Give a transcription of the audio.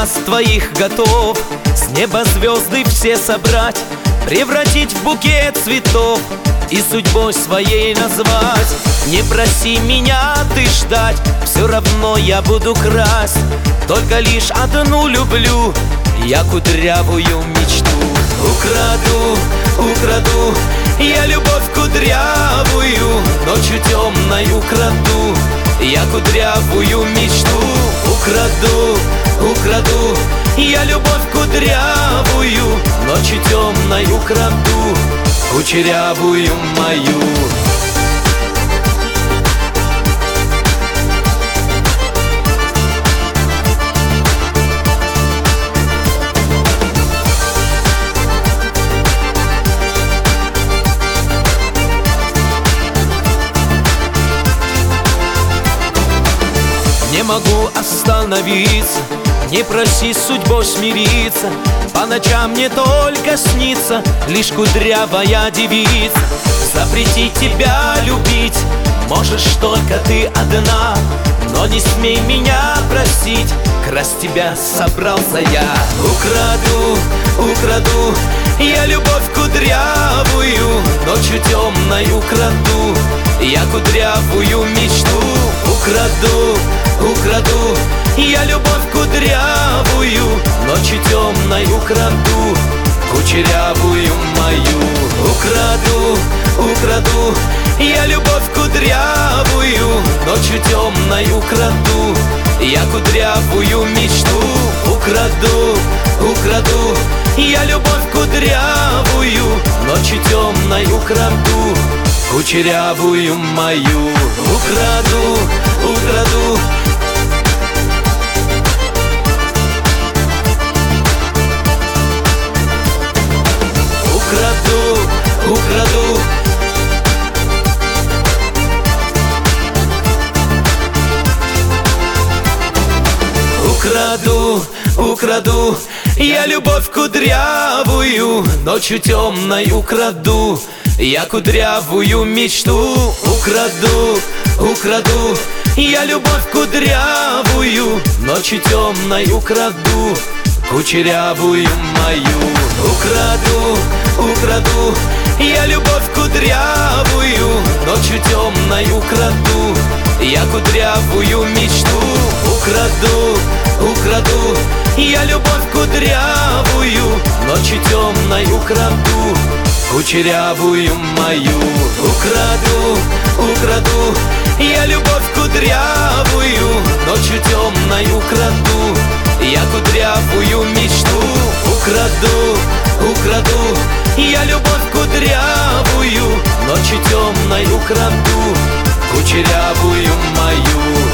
глаз твоих готов с неба звезды все собрать, превратить в букет цветов и судьбой своей назвать. Не проси меня ты ждать, все равно я буду красть. Только лишь одну люблю, я кудрявую мечту. Украду, украду я любовь кудрявую, ночью темною краду я кудрявую мечту. Украду, украду я любовь кудрявую, ночью темною краду кучерявую мою. Не могу остановиться, не проси судьбой смириться. По ночам мне только снится лишь кудрявая девица. Запретить тебя любить можешь только ты одна, но не смей меня просить, красть тебя собрался я. Украду, украду я любовь кудрявую, ночью темною краду я кудрявую мечту. Украду, украду я любовь кудрявую, ночью темною краду кучерявую мою. Украду, украду я любовь кудрявую, ночью темною краду я кудрявую мечту. Украду, украду я любовь кудрявую, ночью темною краду кучерявую мою. Украду, украду украду, украду украду, украду я любовь кудрявую, ночью темною краду я кудрявую мечту. Украду, украду я любовь кудрявую, ночью темною краду кучерявую мою. Украду, украду я любовь кудрявую, ночью темною краду я кудрявую мечту. Украду, украду я любовь кудрявую, ночью темною краду кучерявую мою. Украду, украду я любовь кудрявую, ночью темною краду я кудрявую мечту. Украду, украду я любовь кудрявую, ночью темною краду кучерявую мою.